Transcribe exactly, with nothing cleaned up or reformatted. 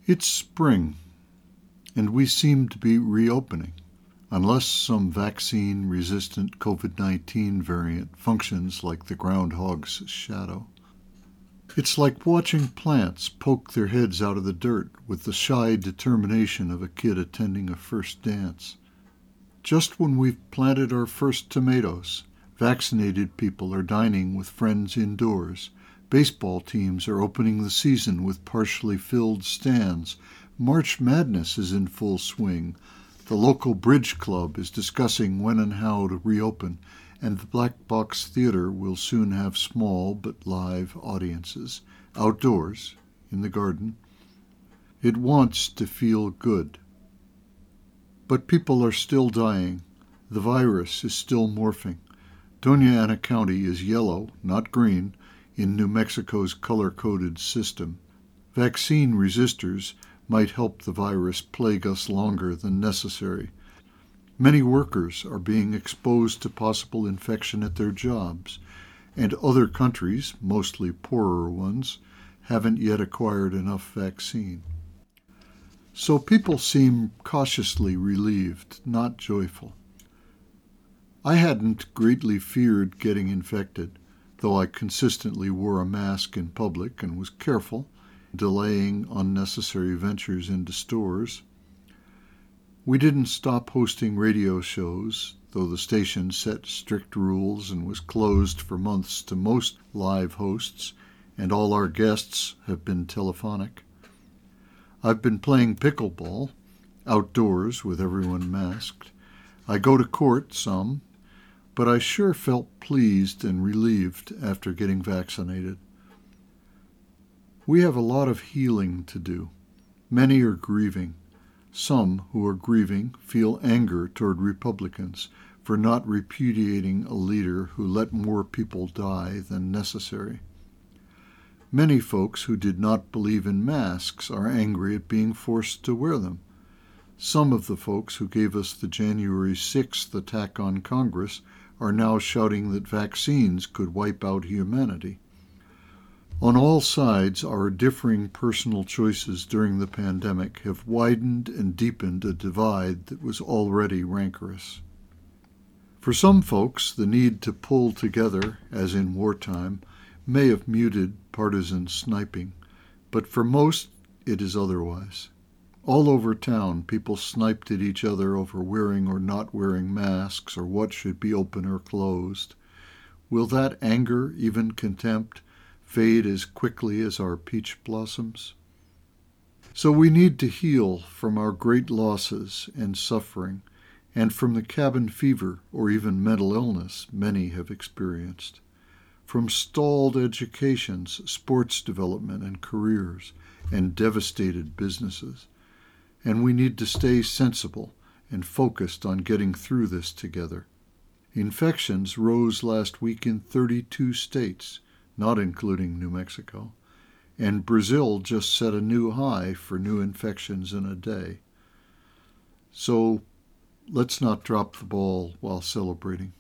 It's spring, and we seem to be reopening, unless some vaccine-resistant COVID nineteen variant functions like the groundhog's shadow. It's like watching plants poke their heads out of the dirt with the shy determination of a kid attending a first dance. Just when we've planted our first tomatoes, vaccinated people are dining with friends indoors. Baseball teams are opening the season with partially filled stands. March Madness is in full swing. The local bridge club is discussing when and how to reopen, and the Black Box Theater will soon have small but live audiences, outdoors, in the garden. It wants to feel good. But people are still dying. The virus is still morphing. Doña Ana County is yellow, not green, in New Mexico's color-coded system. Vaccine resistors might help the virus plague us longer than necessary. Many workers are being exposed to possible infection at their jobs, and other countries, mostly poorer ones, haven't yet acquired enough vaccine. So people seem cautiously relieved, not joyful. I hadn't greatly feared getting infected, though I consistently wore a mask in public and was careful, delaying unnecessary ventures into stores. We didn't stop hosting radio shows, though the station set strict rules and was closed for months to most live hosts, and all our guests have been telephonic. I've been playing pickleball, outdoors with everyone masked. I go to court some, but I sure felt pleased and relieved after getting vaccinated. We have a lot of healing to do. Many are grieving. Some who are grieving feel anger toward Republicans for not repudiating a leader who let more people die than necessary. Many folks who did not believe in masks are angry at being forced to wear them. Some of the folks who gave us the January sixth attack on Congress are now shouting that vaccines could wipe out humanity. On all sides, our differing personal choices during the pandemic have widened and deepened a divide that was already rancorous. For some folks, the need to pull together, as in wartime, may have muted partisan sniping, but for most, it is otherwise. All over town, people sniped at each other over wearing or not wearing masks or what should be open or closed. Will that anger, even contempt, fade as quickly as our peach blossoms? So we need to heal from our great losses and suffering, and from the cabin fever or even mental illness many have experienced, from stalled educations, sports development and careers, and devastated businesses. And we need to stay sensible and focused on getting through this together. Infections rose last week in thirty-two states, not including New Mexico, and Brazil just set a new high for new infections in a day. So let's not drop the ball while celebrating.